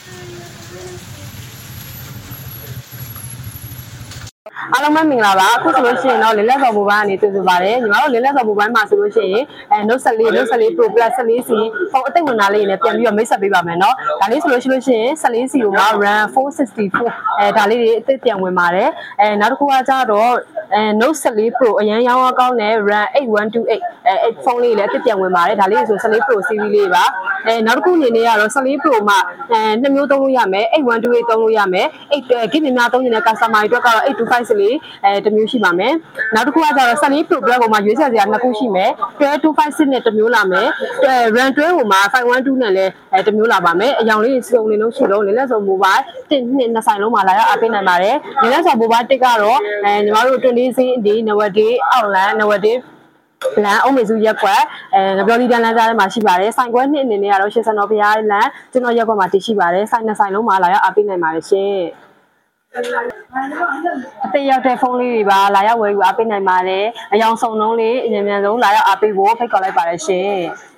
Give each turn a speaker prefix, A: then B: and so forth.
A: အားလုံးပဲမင်္ဂလာပါအခုဆိုလို့ရှိရင်တော့လေးလက်စော်ဘူပိုင်းကနေတွေ့ပြပါတယ်ညီမတို့လေးလက်စော်ဘူပိုင်းမှာဆိုလို့ရှိရင်Note 14 Pro Plus 14C ဖုန်းအသိဝင်လာလေးနဲ့ပြန်ပြီးတော့မိတ်ဆက်ပေးပါမယ်เนาะဒါလေးဆိုလို့ရှိရင် 14C ကိုမှာ RAM 464ဒါလေးတွေအသစ်ပြန်ဝင်ပါတယ်နောက်တစ်ခုကကြတော့Note 14 Pro အရင်ရောင်းရကောင်းတဲ့ RAM 8128ဖုန်းလေးလည်းအသစ်ပြန်ဝင်ပါတယ်ဒါလေးဆို14 Pro series လေးပါနောက်တစ်ခုအနေနဲ့ကတော့14 Pro မှာနှစ်မျိုးသုံးလို့ရမယ်8128သုံးလို့ရမယ်8 GB များသုံးနေတဲ့ customer တွေအတွက်ကတော့825လေးတစ်မျိုးရှိပါမယ်နောက်တစ်ခုကကျတော့14 Pro Plus ကိုမှရွေးချယ်စရာနှစ်ခုရှိမယ်12256နဲ့တစ်မျိုးလာမယ်RAM 12ကိုမှ512နဲ့လည်းတစ်မျိုးလာပါမယ်အယောင်လေးစုံနေလို့ရှိတော့လေးလက်စုံ mobile 1 2 2ဆိုင်လုံးမှာလာရောက်အားပေးနိုင်ပါတယ်လေးလက်စုံ mobile 1ကတော့ညီမတို့20စင်းဒီနဝဒေးအောက်လန်နဝဒေးလမ်းအုံးမေစုရက်ကွက်ငပြောလီတန်းလမ်းကြားထဲမှာရှိပါတယ်ဆိုင်ခွဲနှစ်အနေနဲ့ကတော့ရှေ့စံတော်ဘုရားလမ်းကျွန်တော်ရက်ကွက်မှာတည်ရှိပါတယ်ဆိုင်နှစ်ဆိုင်လုံးမှာလာရောက်အားပေးနိုင်ပါတယ်ရှင်အသေးရောက်တဲ့ဖုန်းလေးတွေပါလာရောက်ဝယ်ယူအားပေးနိုင်ပါတယ်အယောင်စုံလုံးလေးအရင်မြန်ဆုံးလာရောက်အားပေးဖို့ဖိတ်ခေါ်လိုက်ပါတယ်ရှင်